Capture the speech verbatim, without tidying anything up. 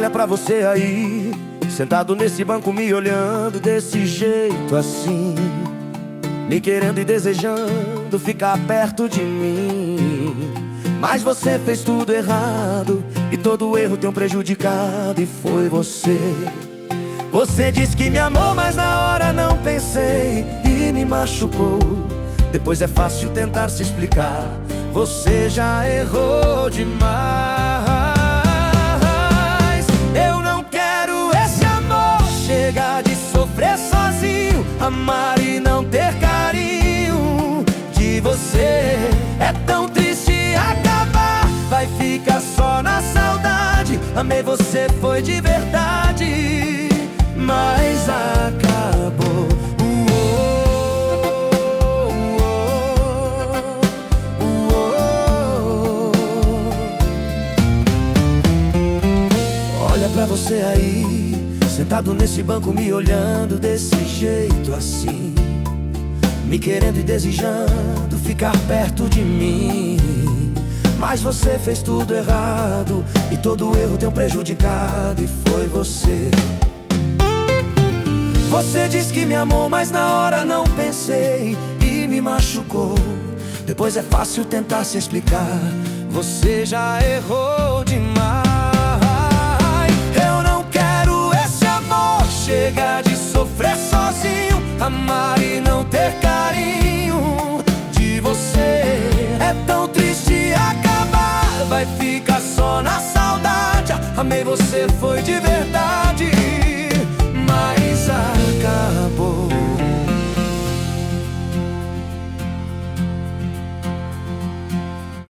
Olha pra você aí, sentado nesse banco me olhando desse jeito assim, me querendo e desejando ficar perto de mim. Mas você fez tudo errado e todo erro tem um prejudicado, e foi você. Você disse que me amou, mas na hora não pensei e me machucou. Depois é fácil tentar se explicar, você já errou demais. Eu não quero esse amor, chega de sofrer sozinho, amar e não ter carinho de você. É tão triste acabar, vai ficar só na saudade. Amei você, foi de verdade, mas acabou. Olha pra você aí, sentado nesse banco me olhando desse jeito assim, me querendo e desejando ficar perto de mim. Mas você fez tudo errado e todo erro tem um prejudicado, e foi você. Você disse que me amou, mas na hora não pensei e me machucou. Depois é fácil tentar se explicar, você já errou demais. Eu não quero esse amor, chega de sofrer sozinho, amar e não ter carinho de você. É tão triste acabar, vai ficar só na saudade. Amei você, foi de verdade, mas a